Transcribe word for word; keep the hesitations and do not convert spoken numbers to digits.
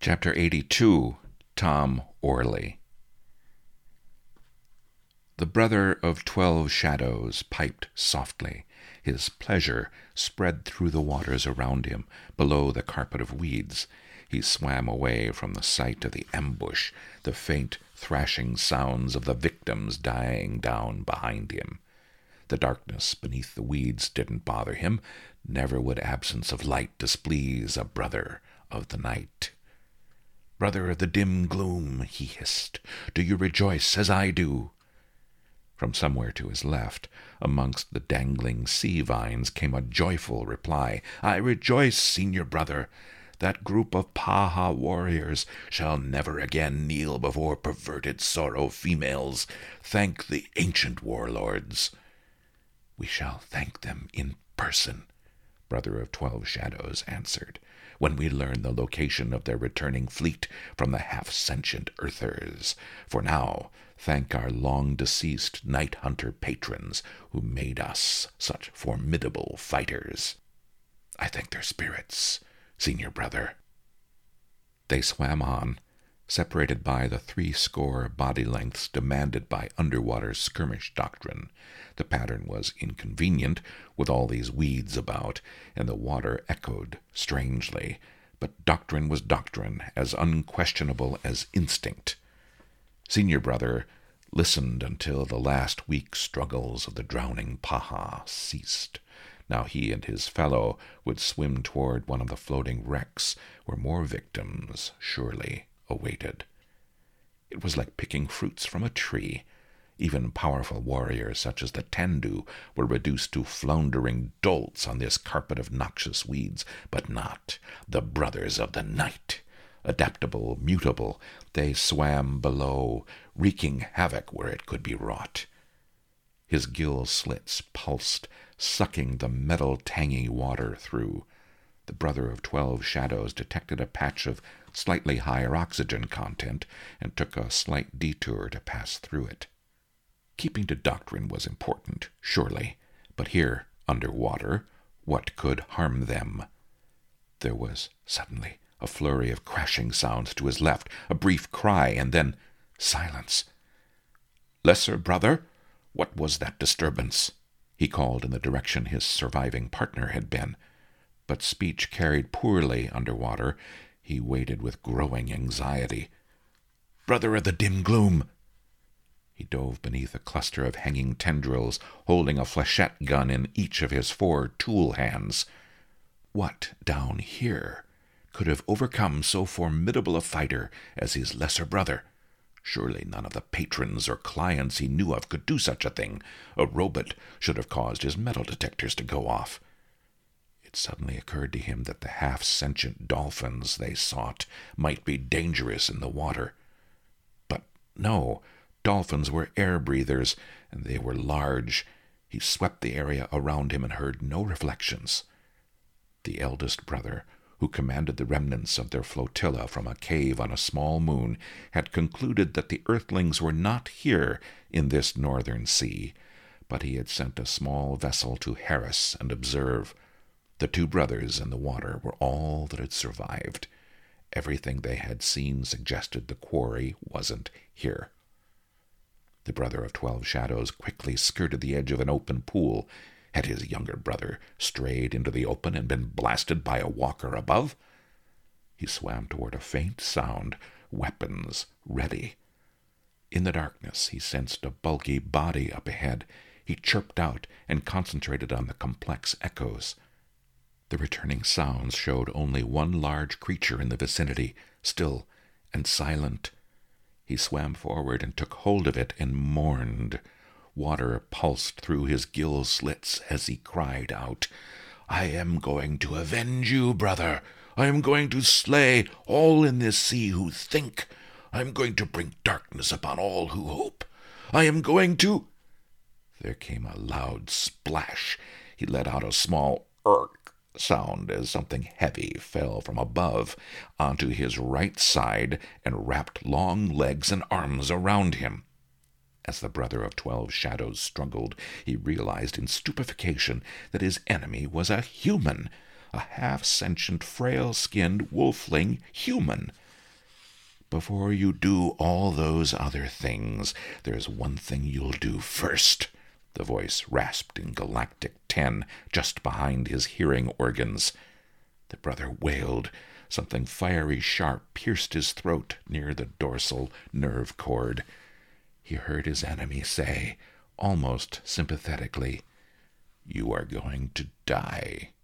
Chapter eighty-two, Tom Orley. The brother of twelve shadows piped softly. His pleasure spread through the waters around him, below the carpet of weeds. He swam away from the sight of the ambush, the faint thrashing sounds of the victims dying down behind him. The darkness beneath the weeds didn't bother him. Never would absence of light displease a brother of the night. "Brother of the dim gloom," he hissed, "do you rejoice as I do?" From somewhere to his left, amongst the dangling sea vines, came a joyful reply. "I rejoice, senior brother. That group of Paha warriors shall never again kneel before perverted sorrow females. Thank the ancient warlords." "We shall thank them in person," Brother of Twelve Shadows answered, "when we learn the location of their returning fleet from the half-sentient earthers. For now, thank our long-deceased night-hunter patrons who made us such formidable fighters." "I thank their spirits, senior brother." They swam on, separated by the three-score body-lengths demanded by underwater skirmish doctrine. The pattern was inconvenient, with all these weeds about, and the water echoed strangely, but doctrine was doctrine, as unquestionable as instinct. Senior brother listened until the last weak struggles of the drowning Paha ceased. Now he and his fellow would swim toward one of the floating wrecks, where more victims surely awaited. It was like picking fruits from a tree. Even powerful warriors such as the Tandu were reduced to floundering dolts on this carpet of noxious weeds, but not the brothers of the night. Adaptable, mutable, they swam below, wreaking havoc where it could be wrought. His gill slits pulsed, sucking the metal-tangy water through. The brother of Twelve Shadows detected a patch of slightly higher oxygen content and took a slight detour to pass through it. Keeping to doctrine was important, surely, but here, underwater, what could harm them? There was suddenly a flurry of crashing sounds to his left, a brief cry, and then silence. "Lesser brother, what was that disturbance?" he called in the direction his surviving partner had been. But speech carried poorly underwater. He waited with growing anxiety. "Brother of the dim gloom!" He dove beneath a cluster of hanging tendrils, holding a flechette gun in each of his four tool hands. What down here could have overcome so formidable a fighter as his lesser brother? Surely none of the patrons or clients he knew of could do such a thing. A robot should have caused his metal detectors to go off. It suddenly occurred to him that the half-sentient dolphins they sought might be dangerous in the water. But no, dolphins were air-breathers, and they were large. He swept the area around him and heard no reflections. The eldest brother, who commanded the remnants of their flotilla from a cave on a small moon, had concluded that the earthlings were not here in this northern sea, but he had sent a small vessel to harass and observe. The two brothers in the water were all that had survived. Everything they had seen suggested the quarry wasn't here. The brother of Twelve Shadows quickly skirted the edge of an open pool. Had his younger brother strayed into the open and been blasted by a walker above? He swam toward a faint sound, weapons ready. In the darkness he sensed a bulky body up ahead. He chirped out and concentrated on the complex echoes. The returning sounds showed only one large creature in the vicinity, still and silent. He swam forward and took hold of it and mourned. Water pulsed through his gill slits as he cried out, "I am going to avenge you, brother. I am going to slay all in this sea who think. I am going to bring darkness upon all who hope. I am going to—" There came a loud splash. He let out a small "irk" sound as something heavy fell from above onto his right side and wrapped long legs and arms around him. As the brother of Twelve Shadows struggled, he realized in stupefaction that his enemy was a human, a half-sentient, frail-skinned wolfling human. Before you do all those other things, there's one thing you'll do first." The voice rasped in galactic ten, just behind his hearing organs. The brother wailed. Something fiery sharp pierced his throat near the dorsal nerve cord. He heard his enemy say, almost sympathetically, "You are going to die."